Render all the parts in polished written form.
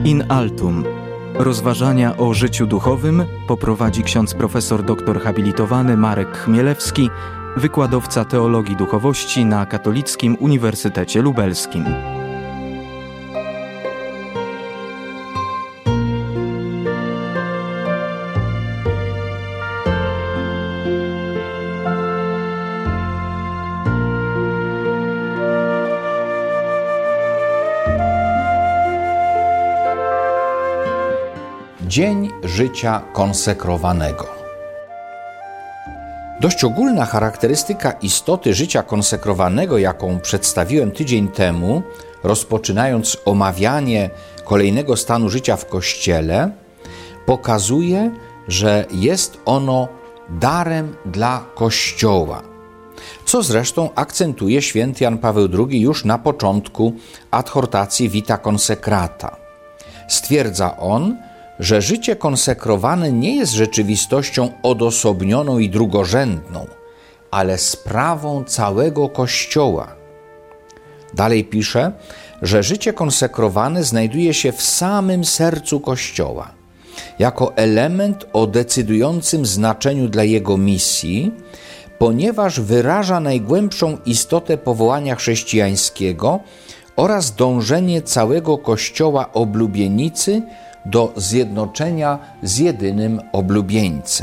In altum. Rozważania o życiu duchowym poprowadzi ksiądz profesor doktor habilitowany Marek Chmielewski, wykładowca teologii duchowości na Katolickim Uniwersytecie Lubelskim. Dzień życia konsekrowanego. Dość ogólna charakterystyka istoty życia konsekrowanego, jaką przedstawiłem tydzień temu, rozpoczynając omawianie kolejnego stanu życia w Kościele, pokazuje, że jest ono darem dla Kościoła, co zresztą akcentuje święty Jan Paweł II już na początku adhortacji Vita Consecrata. Stwierdza on, że życie konsekrowane nie jest rzeczywistością odosobnioną i drugorzędną, ale sprawą całego Kościoła. Dalej pisze, że życie konsekrowane znajduje się w samym sercu Kościoła, jako element o decydującym znaczeniu dla jego misji, ponieważ wyraża najgłębszą istotę powołania chrześcijańskiego oraz dążenie całego Kościoła oblubienicy do zjednoczenia z jedynym oblubieńcem.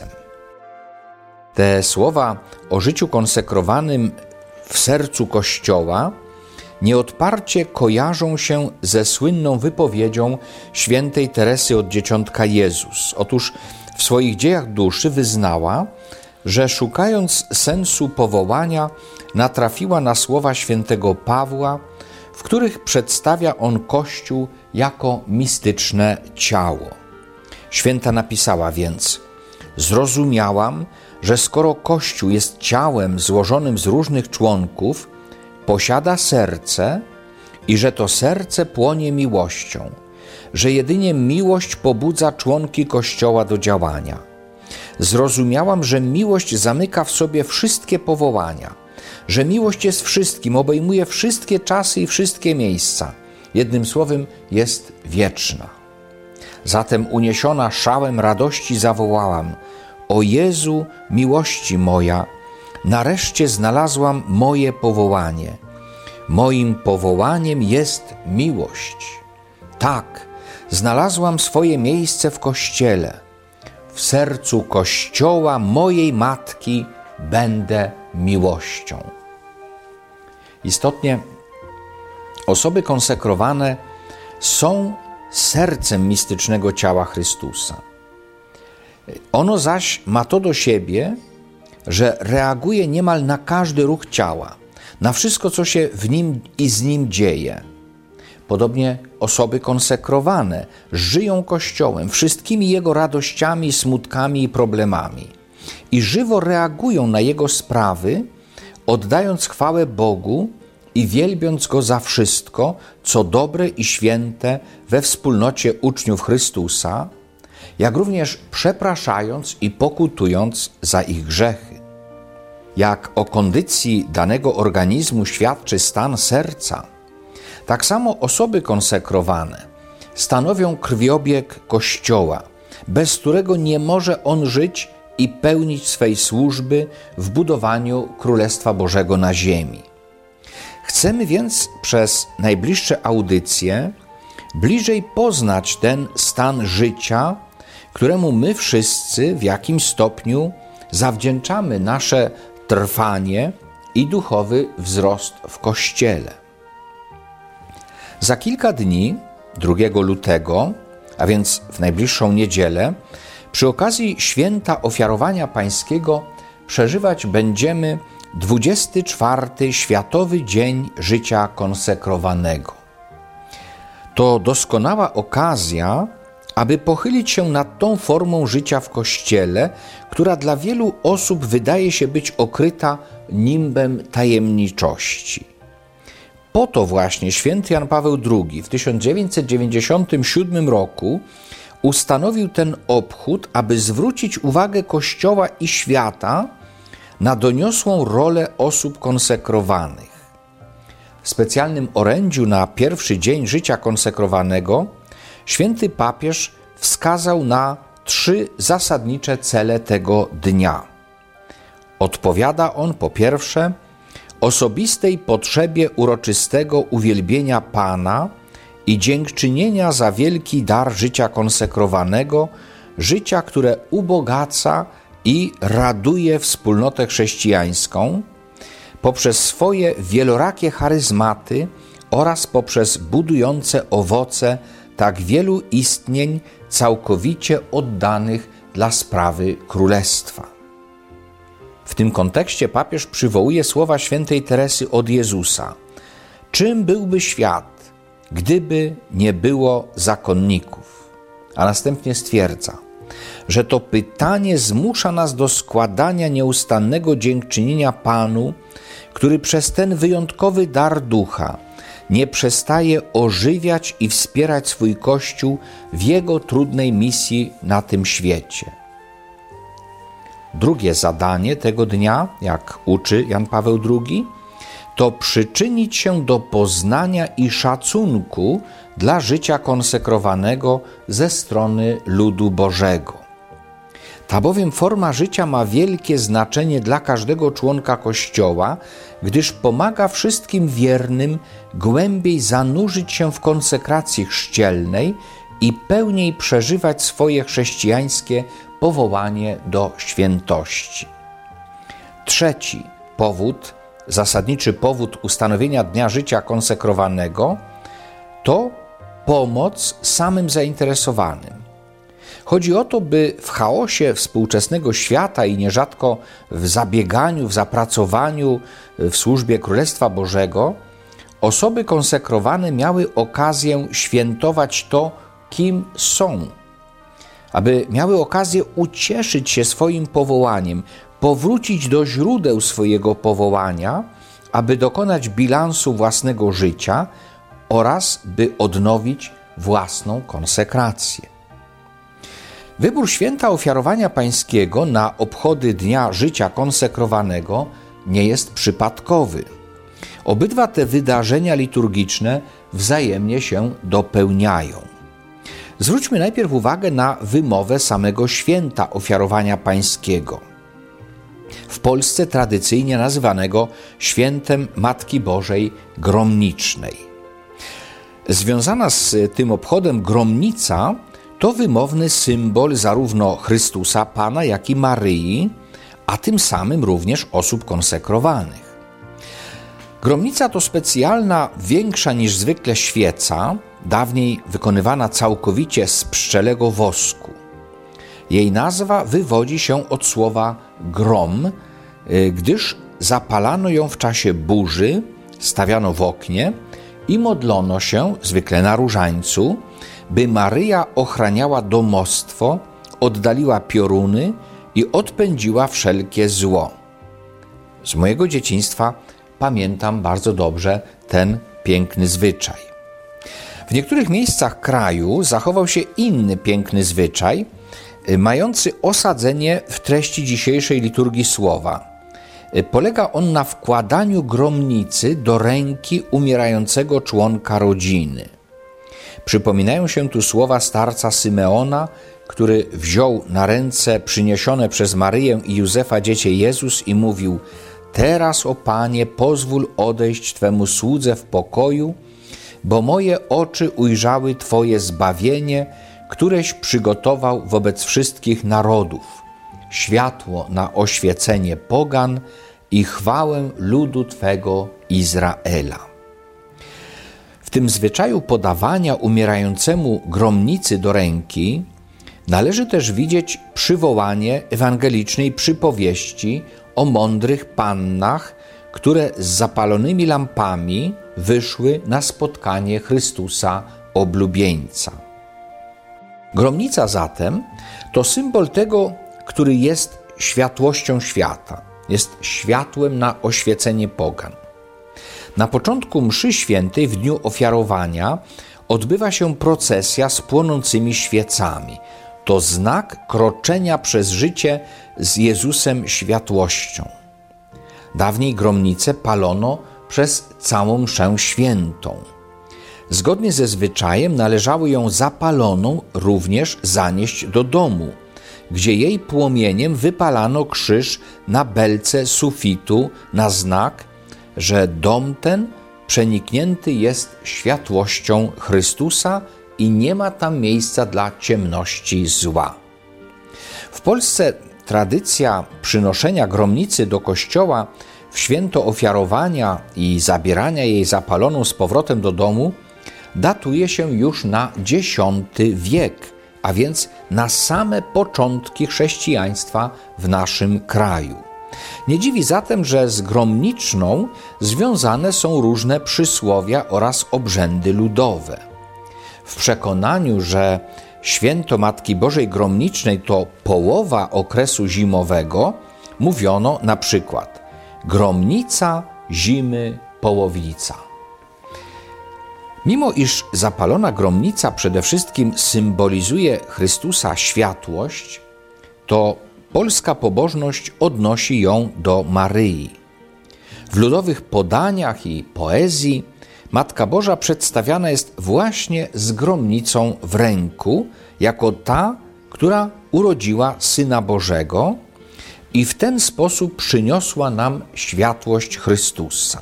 Te słowa o życiu konsekrowanym w sercu Kościoła nieodparcie kojarzą się ze słynną wypowiedzią świętej Teresy od Dzieciątka Jezus. Otóż w swoich dziejach duszy wyznała, że szukając sensu powołania natrafiła na słowa świętego Pawła, w których przedstawia on Kościół jako mistyczne ciało. Święta napisała więc: zrozumiałam, że skoro Kościół jest ciałem złożonym z różnych członków, posiada serce i że to serce płonie miłością, że jedynie miłość pobudza członki Kościoła do działania. Zrozumiałam, że miłość zamyka w sobie wszystkie powołania, że miłość jest wszystkim, obejmuje wszystkie czasy i wszystkie miejsca. Jednym słowem, jest wieczna. Zatem uniesiona szałem radości zawołałam: o Jezu, miłości moja, nareszcie znalazłam moje powołanie. Moim powołaniem jest miłość. Tak, znalazłam swoje miejsce w Kościele. W sercu Kościoła mojej Matki będę miłością. Istotnie, osoby konsekrowane są sercem mistycznego ciała Chrystusa. Ono zaś ma to do siebie, że reaguje niemal na każdy ruch ciała, na wszystko, co się w nim i z nim dzieje. Podobnie osoby konsekrowane żyją Kościołem, wszystkimi jego radościami, smutkami i problemami i żywo reagują na jego sprawy, oddając chwałę Bogu i wielbiąc Go za wszystko, co dobre i święte we wspólnocie uczniów Chrystusa, jak również przepraszając i pokutując za ich grzechy. Jak o kondycji danego organizmu świadczy stan serca, tak samo osoby konsekrowane stanowią krwiobieg Kościoła, bez którego nie może on żyć i pełnić swej służby w budowaniu Królestwa Bożego na ziemi. Chcemy więc przez najbliższe audycje bliżej poznać ten stan życia, któremu my wszyscy w jakimś stopniu zawdzięczamy nasze trwanie i duchowy wzrost w Kościele. Za kilka dni, 2 lutego, a więc w najbliższą niedzielę, przy okazji święta Ofiarowania Pańskiego przeżywać będziemy 24. Światowy Dzień Życia Konsekrowanego. To doskonała okazja, aby pochylić się nad tą formą życia w Kościele, która dla wielu osób wydaje się być okryta nimbem tajemniczości. Po to właśnie święty Jan Paweł II w 1997 roku ustanowił ten obchód, aby zwrócić uwagę Kościoła i świata na doniosłą rolę osób konsekrowanych. W specjalnym orędziu na pierwszy dzień życia konsekrowanego święty papież wskazał na 3 zasadnicze cele tego dnia. Odpowiada on po pierwsze osobistej potrzebie uroczystego uwielbienia Pana i dziękczynienia za wielki dar życia konsekrowanego, życia, które ubogaca i raduje wspólnotę chrześcijańską poprzez swoje wielorakie charyzmaty oraz poprzez budujące owoce tak wielu istnień całkowicie oddanych dla sprawy Królestwa. W tym kontekście papież przywołuje słowa świętej Teresy od Jezusa. Czym byłby świat, gdyby nie było zakonników? A następnie stwierdza, że to pytanie zmusza nas do składania nieustannego dziękczynienia Panu, który przez ten wyjątkowy dar ducha nie przestaje ożywiać i wspierać swój Kościół w jego trudnej misji na tym świecie. Drugie zadanie tego dnia, jak uczy Jan Paweł II, to przyczynić się do poznania i szacunku dla życia konsekrowanego ze strony ludu Bożego. Ta bowiem forma życia ma wielkie znaczenie dla każdego członka Kościoła, gdyż pomaga wszystkim wiernym głębiej zanurzyć się w konsekracji chrzcielnej i pełniej przeżywać swoje chrześcijańskie powołanie do świętości. Trzeci powód, zasadniczy powód ustanowienia Dnia Życia Konsekrowanego to pomoc samym zainteresowanym. Chodzi o to, by w chaosie współczesnego świata i nierzadko w zabieganiu, w zapracowaniu w służbie Królestwa Bożego osoby konsekrowane miały okazję świętować to, kim są, aby miały okazję ucieszyć się swoim powołaniem, powrócić do źródeł swojego powołania, aby dokonać bilansu własnego życia oraz by odnowić własną konsekrację. Wybór święta ofiarowania pańskiego na obchody Dnia Życia Konsekrowanego nie jest przypadkowy. Obydwa te wydarzenia liturgiczne wzajemnie się dopełniają. Zwróćmy najpierw uwagę na wymowę samego święta ofiarowania pańskiego, w Polsce tradycyjnie nazywanego świętem Matki Bożej Gromnicznej. Związana z tym obchodem gromnica to wymowny symbol zarówno Chrystusa Pana, jak i Maryi, a tym samym również osób konsekrowanych. Gromnica to specjalna, większa niż zwykle świeca, dawniej wykonywana całkowicie z pszczelego wosku. Jej nazwa wywodzi się od słowa grom, gdyż zapalano ją w czasie burzy, stawiano w oknie i modlono się, zwykle na różańcu, by Maryja ochraniała domostwo, oddaliła pioruny i odpędziła wszelkie zło. Z mojego dzieciństwa pamiętam bardzo dobrze ten piękny zwyczaj. W niektórych miejscach kraju zachował się inny piękny zwyczaj, mający osadzenie w treści dzisiejszej liturgii słowa. Polega on na wkładaniu gromnicy do ręki umierającego członka rodziny. Przypominają się tu słowa starca Symeona, który wziął na ręce przyniesione przez Maryję i Józefa dziecię Jezus i mówił: Teraz, o Panie, pozwól odejść Twemu słudze w pokoju, bo moje oczy ujrzały Twoje zbawienie, któreś przygotował wobec wszystkich narodów, światło na oświecenie pogan i chwałę ludu Twego Izraela. W tym zwyczaju podawania umierającemu gromnicy do ręki należy też widzieć przywołanie ewangelicznej przypowieści o mądrych pannach, które z zapalonymi lampami wyszły na spotkanie Chrystusa oblubieńca. Gromnica zatem to symbol tego, który jest światłością świata, jest światłem na oświecenie pogan. Na początku mszy świętej w dniu ofiarowania odbywa się procesja z płonącymi świecami. To znak kroczenia przez życie z Jezusem światłością. Dawniej gromnice palono przez całą mszę świętą. Zgodnie ze zwyczajem należało ją zapaloną również zanieść do domu, gdzie jej płomieniem wypalano krzyż na belce sufitu na znak, że dom ten przeniknięty jest światłością Chrystusa i nie ma tam miejsca dla ciemności zła. W Polsce tradycja przynoszenia gromnicy do kościoła w święto ofiarowania i zabierania jej zapaloną z powrotem do domu datuje się już na X wiek, a więc na same początki chrześcijaństwa w naszym kraju. Nie dziwi zatem, że z gromniczną związane są różne przysłowia oraz obrzędy ludowe. W przekonaniu, że święto Matki Bożej Gromnicznej to połowa okresu zimowego, mówiono na przykład gromnica, zimy, połowica. Mimo iż zapalona gromnica przede wszystkim symbolizuje Chrystusa światłość, to polska pobożność odnosi ją do Maryi. W ludowych podaniach i poezji Matka Boża przedstawiana jest właśnie z gromnicą w ręku, jako ta, która urodziła Syna Bożego i w ten sposób przyniosła nam światłość Chrystusa.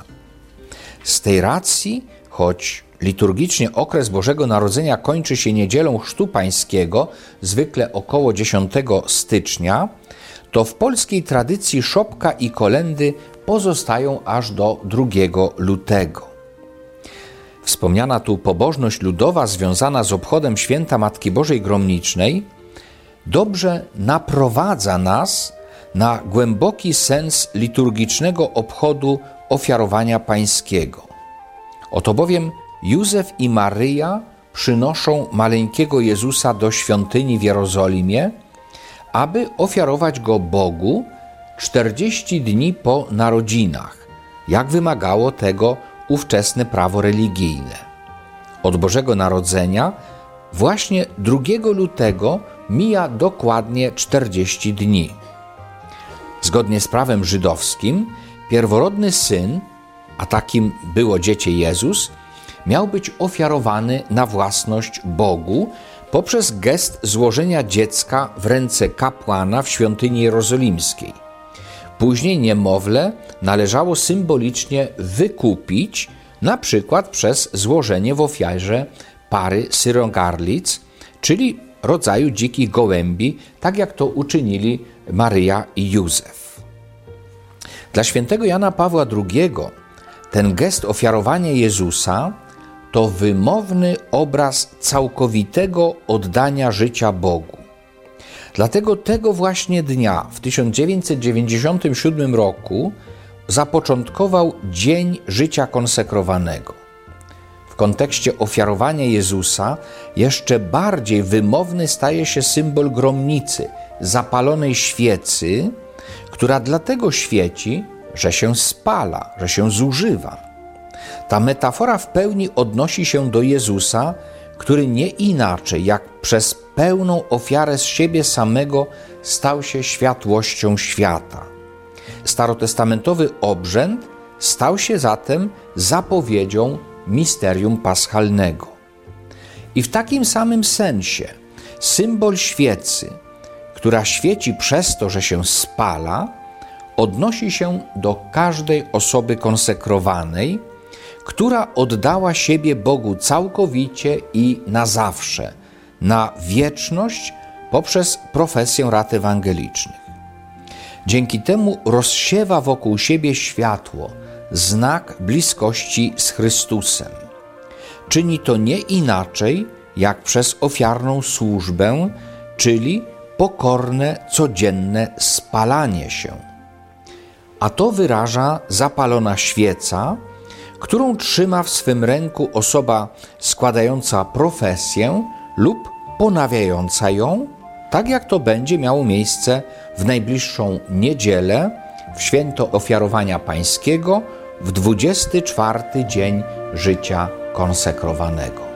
Z tej racji, choć liturgicznie okres Bożego Narodzenia kończy się niedzielą Chrztu Pańskiego, zwykle około 10 stycznia, to w polskiej tradycji szopka i kolędy pozostają aż do 2 lutego. Wspomniana tu pobożność ludowa związana z obchodem święta Matki Bożej Gromnicznej dobrze naprowadza nas na głęboki sens liturgicznego obchodu ofiarowania pańskiego. Oto bowiem Józef i Maryja przynoszą maleńkiego Jezusa do świątyni w Jerozolimie, aby ofiarować go Bogu 40 dni po narodzinach, jak wymagało tego ówczesne prawo religijne. Od Bożego Narodzenia właśnie 2 lutego mija dokładnie 40 dni. Zgodnie z prawem żydowskim, pierworodny syn, a takim było dziecię Jezus, miał być ofiarowany na własność Bogu poprzez gest złożenia dziecka w ręce kapłana w świątyni jerozolimskiej. Później niemowlę należało symbolicznie wykupić, na przykład przez złożenie w ofierze pary syrogarlic, czyli rodzaju dzikich gołębi, tak jak to uczynili Maryja i Józef. Dla świętego Jana Pawła II ten gest ofiarowania Jezusa to wymowny obraz całkowitego oddania życia Bogu. Dlatego tego właśnie dnia w 1997 roku zapoczątkował Dzień Życia Konsekrowanego. W kontekście ofiarowania Jezusa jeszcze bardziej wymowny staje się symbol gromnicy, zapalonej świecy, która dlatego świeci, że się spala, że się zużywa. Ta metafora w pełni odnosi się do Jezusa, który nie inaczej jak przez pełną ofiarę z siebie samego stał się światłością świata. Starotestamentowy obrzęd stał się zatem zapowiedzią misterium paschalnego. I w takim samym sensie symbol świecy, która świeci przez to, że się spala, odnosi się do każdej osoby konsekrowanej, która oddała siebie Bogu całkowicie i na zawsze, na wieczność poprzez profesję rad ewangelicznych. Dzięki temu rozsiewa wokół siebie światło, znak bliskości z Chrystusem. Czyni to nie inaczej jak przez ofiarną służbę, czyli pokorne, codzienne spalanie się. A to wyraża zapalona świeca, którą trzyma w swym ręku osoba składająca profesję lub ponawiająca ją, tak jak to będzie miało miejsce w najbliższą niedzielę, w święto ofiarowania pańskiego, w 24 dzień życia konsekrowanego.